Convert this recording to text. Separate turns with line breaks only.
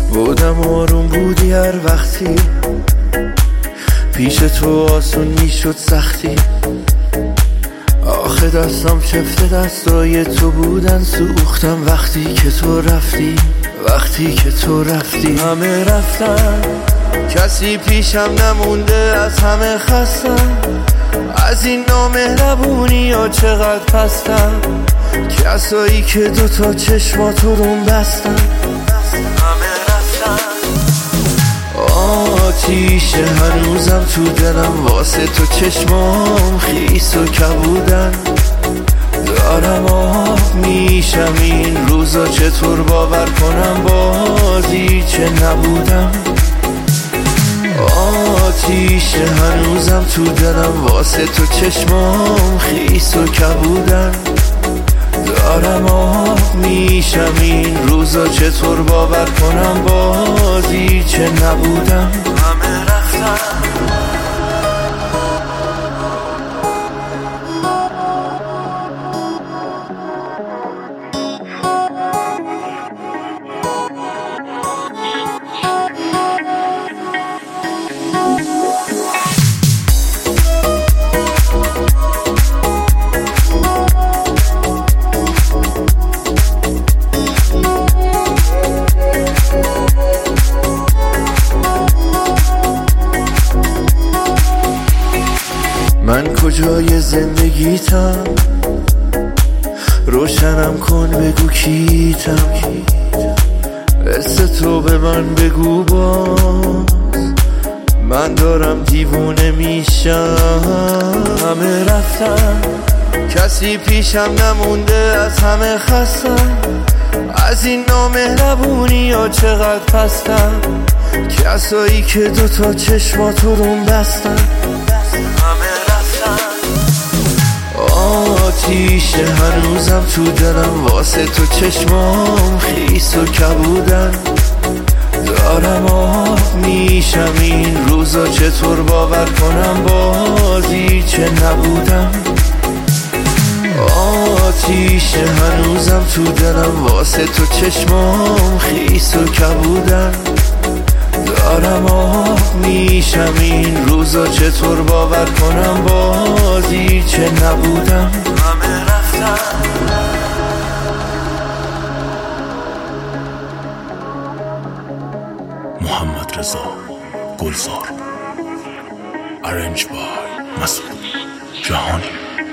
بودم آروم بودی هر وقتی پیش تو آسون میشد سختی. آخه دستم چفت دستای تو بودن، سوختم وقتی که تو رفتی. وقتی که تو رفتی همه رفتن، کسی پیشم نمونده، از همه خستم. از این نامهربونی ها چقدر پستم، کسایی که دوتا چشماتو روم بستن. همه رفتن، آتیشه هنوزم تو دلم، واسه تو چشمام خیس و کبودن. دارم آب میشم این روزا، چطور باور کنم بازی چه نبودم. آتیشه هنوزم تو دلم، واسه تو چشمام خیس و کبودن. دارم آب میشم این روزا، چطور باور کنم بازی چه نبودم. همه رفتن، من کجای زندگیتم؟ روشنم کن بگو کیتم. حس تو به من بگو باز، من دارم دیوونه میشم. همه رفتن، کسی پیشم نمونده، از همه خستم. از این نامهربونی ها چقدر پستم، کسایی که دوتا چشماتو روم بستن. آتیشه هنوزم تو دلم، واسه تو چشمام خیس و کبودن. دارم آب میشم این روزا، چطور باور کنم بازی چه نبودم. آتیشه هنوزم تو دلم، واسه تو چشمام خیس و کبودن. دارم آب میشم این روزا، چطور باور کنم بازی چه نبودم. همه رفتن،
محمد رضا گلزار، ارنج بای مسعود جهانی.